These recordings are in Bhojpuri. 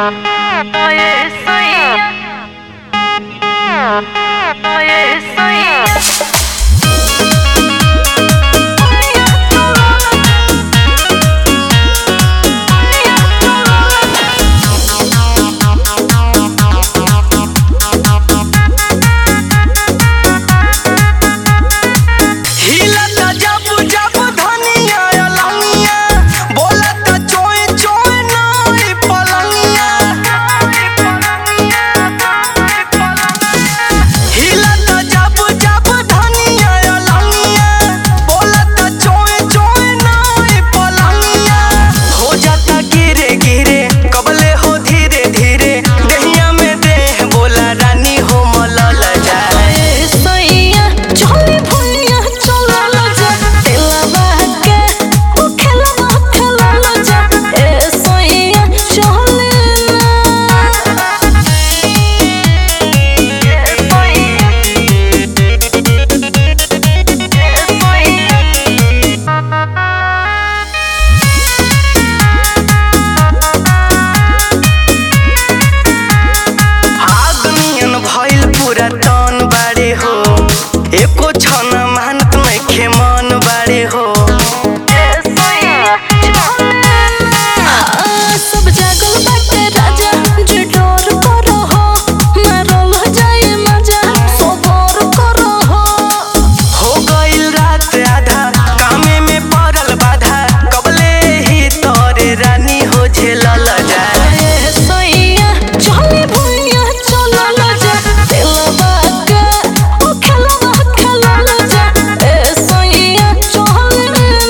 Oye, soy Oye, soy एको छन मेहनत में खेमन बाड़े हो सब जागल बाटे राजा जे डर करो हो मारल जाए मजा सबर करो हो गइल रात आधा कामे में पड़ल बाधा कबले ही तोरे रानी हो झेलल जाए सैया चले भुइया चलल जा दिलवा के ओ खेलवा खेलल जा ए सैया चले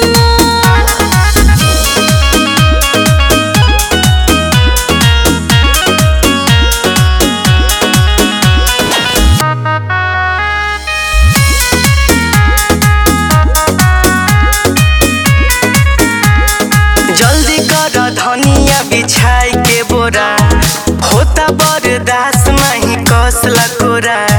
जल्दी कर धनिया बिछाई के बोरा होता बर्दाश्त नहीं कसला कोरा।